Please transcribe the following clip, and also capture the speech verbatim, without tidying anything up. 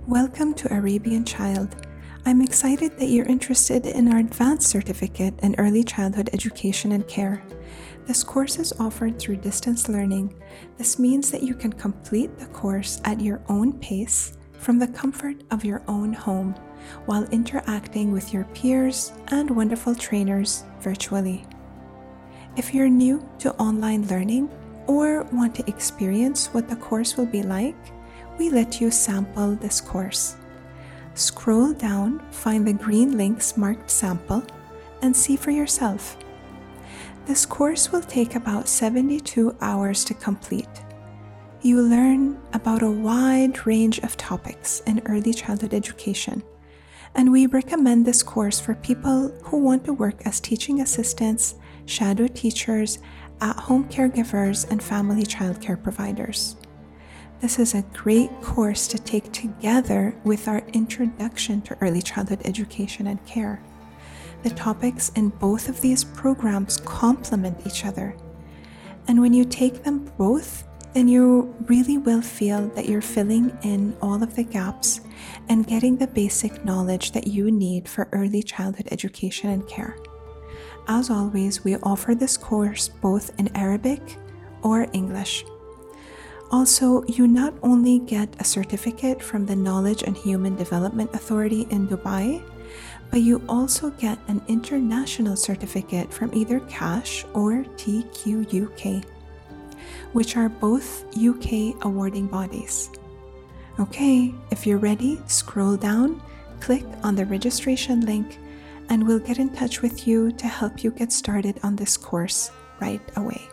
Welcome to Arabian Child. I'm excited that you're interested in our Advanced Certificate in Early Childhood Education and Care. This course is offered through distance learning. This means that you can complete the course at your own pace from the comfort of your own home while interacting with your peers and wonderful trainers virtually. If you're new to online learning or want to experience what the course will be like, we let you sample this course. Scroll down, find the green links marked sample, and see for yourself. This course will take about seventy-two hours to complete. You learn about a wide range of topics in early childhood education, and we recommend this course for people who want to work as teaching assistants, shadow teachers, at-home caregivers, and family childcare providers. This is a great course to take together with our Introduction to Early Childhood Education and Care. The topics in both of these programs complement each other. And when you take them both, then you really will feel that you're filling in all of the gaps and getting the basic knowledge that you need for early childhood education and care. As always, we offer this course both in Arabic or English. Also, you not only get a certificate from the Knowledge and Human Development Authority in Dubai, but you also get an international certificate from either CASH or T Q U K, which are both U K awarding bodies. Okay, if you're ready, scroll down, click on the registration link, and we'll get in touch with you to help you get started on this course right away.